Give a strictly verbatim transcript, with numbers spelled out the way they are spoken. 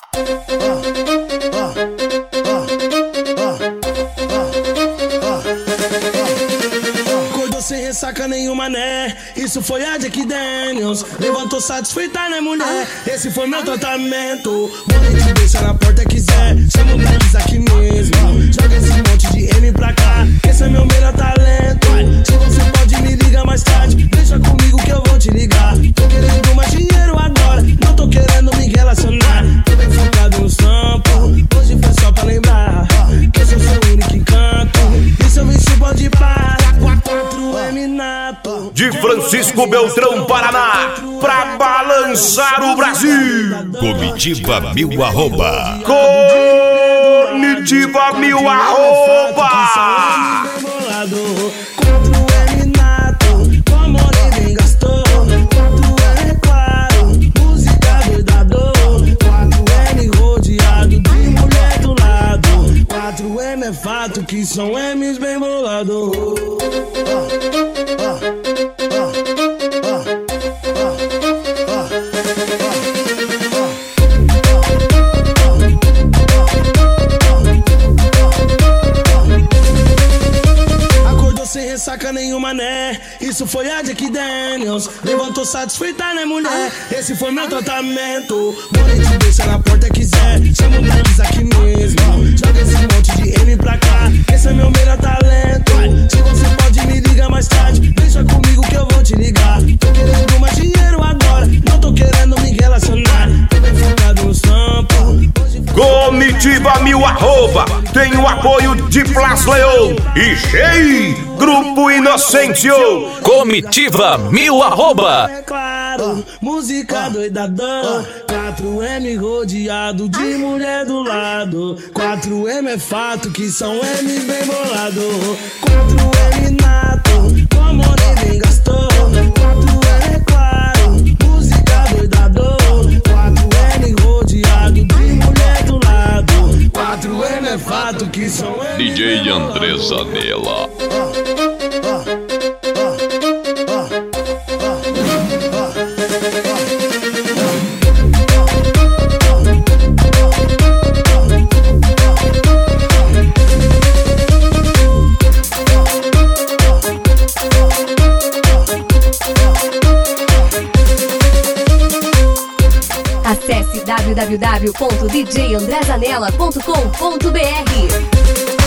Acordou sem ressaca nenhuma, né? Isso foi a Jack Daniels. Levantou satisfeita, né, mulher? Esse foi meu tratamento. Morrer te deixa na porta quiser. Chama o Denis aqui mesmo. Joga esse monte de M pra cá. Esse é meu melhor talento. Se você pode me ligar mais tarde, deixa comigo que eu vou te ligar. Tô querendo mais dinheiro agora, não tô querendo me relacionar. Tô bem focado no sampo. Hoje foi só pra lembrar que eu sou seu único encanto. E se eu venci pode parar. quatro M Nato de Francisco Beltrão, Paraná, pra balançar o Brasil. Comitiva mil arroba. Comitiva mil arroba. quatro M Nato, o amor nem gastou. quatro M é claro, música doidador. quatro M rodeado de mulher do lado. quatro M é fato que são M's bem bolados. Sem ressaca nenhuma, né? Isso foi a Jack Daniels. Levantou satisfeita, né, mulher? Esse foi meu tratamento. Morrer te deixa na porta quiser. Chama o Denis aqui mesmo. Joga esse monte de M pra cá. Esse é meu melhor talento. Se você pode me ligar mais tarde, deixa comigo que eu vou te ligar. Tô querendo mais dinheiro agora, não tô querendo me relacionar. Tô bem focado no sampo. Comitiva mil arroba tem o apoio de Plas Leão e Shea Grupo Inocêncio. Comitiva mil arroba. É claro, música doidadão. quatro M rodeado de mulher do lado. quatro M é fato que são M's bem bolado. quatro M Nato, o amor nem gastou. quatro M é claro, música doidadão. quatro M rodeado de mulher do lado. quatro M é fato que são M's. D J André Zanella. Acesse w w w ponto d j andré zanella ponto com ponto b r.